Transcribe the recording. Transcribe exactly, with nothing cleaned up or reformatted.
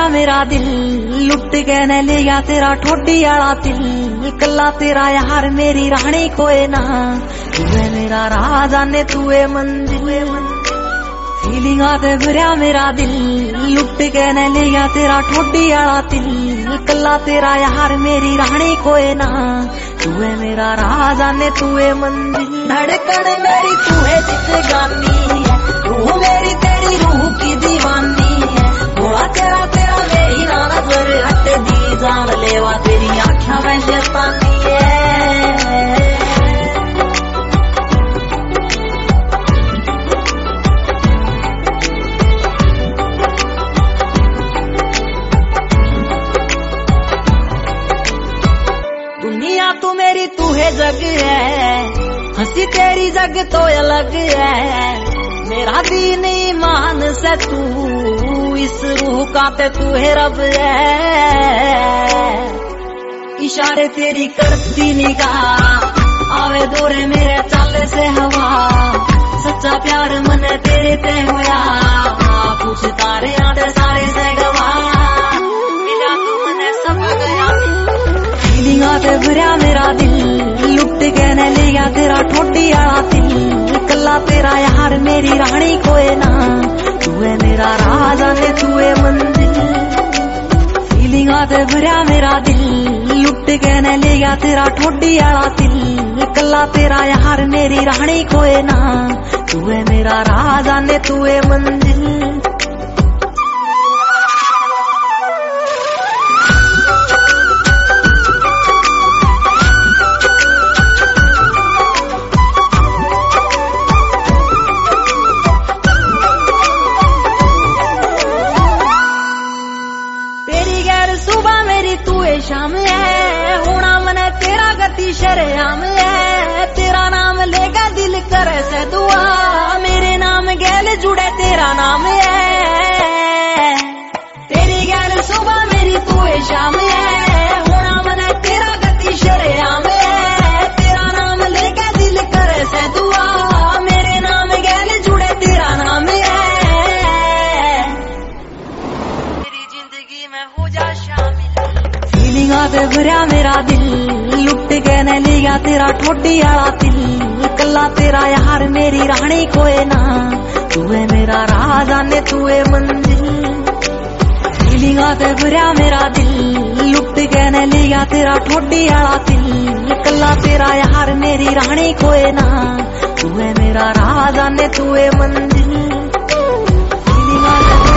भरिया मेरा दिल लुट के न ले गया तेरा ठोडी आला दिल। कला तेरा यार मेरी रानी कोई ना, तू है मेरा राजा ने तू है मंजिल। फीलिंग आते भरिया मेरा दिल लुट के न ले गया तेरा ठोडी आला दिल। कला तेरा यार मेरी रानी कोई ना, तू है मेरा राजा ने तू है मंजिल। धड़कन मेरी तू है जिंदगानी है, तू मेरी तेरी रूह की दीवानी है। बोला तेरा तेरा मेरी ना नजर हट दी, जान लेवा तेरी आँखों में शैतानी है। दुनिया तू मेरी तू है जग है, हंसी तेरी जग तो अलग है। मेरा दीन ईमान से तू इस रूह का ते तू है रब है। इशारे तेरी करती निगाह आवे दौरे मेरे चाले से हवा। सच्चा प्यार मन तेरे ते होया, पूछ तारे आते सारे से गवा। मिला तू मने सब गया, फीलिंग आते भरिया मेरा दिल लुट के न ले गया तेरा ठोडी आला दिल। कला तेरा यार मेरी रानी कोई ना, तू है मेरा राजा ने तू है मंजिल। फीलिंग आते भरिया मेरा दिल लुट के न ले गया तेरा ठोडी आला दिल। कला तेरा यार मेरी रानी कोई ना, तू है मेरा राजा ने तू है मंजिल। सुबह मेरी तू है शाम है, होना मने तेरा गति शरेआम है। तेरा नाम लेगा दिल करे से दुआ, मेरे नाम गैल जुड़े तेरा नाम है। तेरी गैल सुबह मेरी तू है शाम है, होना मने तेरा गति शरेआम है। तेरा नाम लेगा दिल करे से दुआ, मेरे नाम गैल जुड़े तेरा नाम है। मेरी जिंदगी में हो जा शामिल, फीलिंग आते भरिया मेरा दिल लुट के न ले गया तेरा ठोडी आला दिल। कला तेरा यार मेरी रानी कोई ना, तू है मेरा राजा ने तू है मंजिल। फीलिंग आते भरिया मेरा दिल लुट के न ले गया तेरा ठोडी आला दिल। कला तेरा यार मेरी रानी कोई ना, तू है मेरा राजा ने तू है मंजिल। फीलिंग आते